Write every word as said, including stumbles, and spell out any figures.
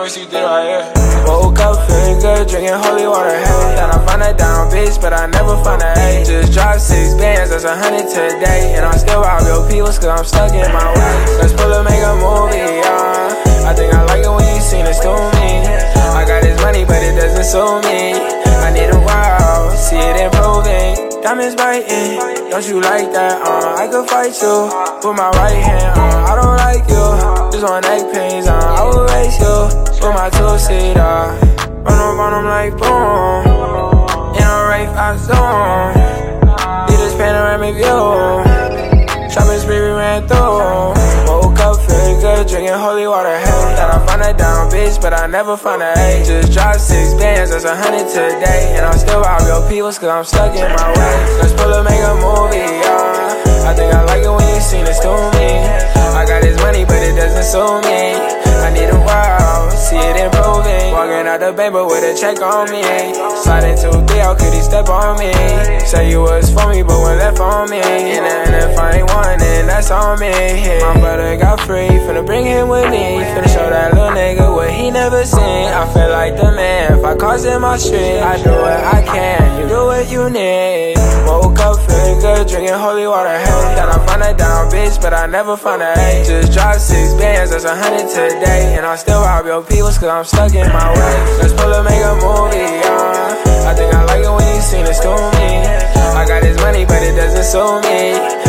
me see you did right here. Woke up feeling good, drinking holy water, hey. Thought I find a down bitch, but I never find a A. Just dropped six bands, that's a hundred today. And I'm still rob your peoples, cause I'm stuck in my way. Let's pull up, make a movie, yeah. I think I like it when you seen it to me. I got this money, but it doesn't suit me. I need a while, see it improving. Diamonds biting, don't you like that, uh I could fight you with my right hand, uh I don't like you, just want neck pains, uh I will race you with my two-seater. Run up on them like boom, in a rave I zone. See this panoramic view, shopping spree we ran through. Woke up feeling good, drinking holy water, hey. Thought I find a down bitch, but I never find a A. Just dropped six bands, that's a hundred today. And I'm still rob your peoples, cause I'm stuck in my way. Let's pull up, make a movie, yeah. I think I like it when you seen it to me. I got this money, but it doesn't suit me. I need a while, see it improving. Walking out the bank, but with a check on me. Sliding to D L, could he step on me? Say you was for me, but went left on me. And then if I ain't one, then that's on me. My brother got free, finna bring him with me. Finna show that little nigga what he never seen. I feel like the man, if I cross in my street, I do what I can, you do what you need. Woke up feeling good, drinking holy water, hey. Thought I find a down bitch, but I never find a A. Just dropped six bands, that's a hundred today. And I still rob your peoples, cause I'm stuck in my way. Let's pull up, make a movie, yeah. I think I like it when you seen it to me. I got this money, but it doesn't suit me.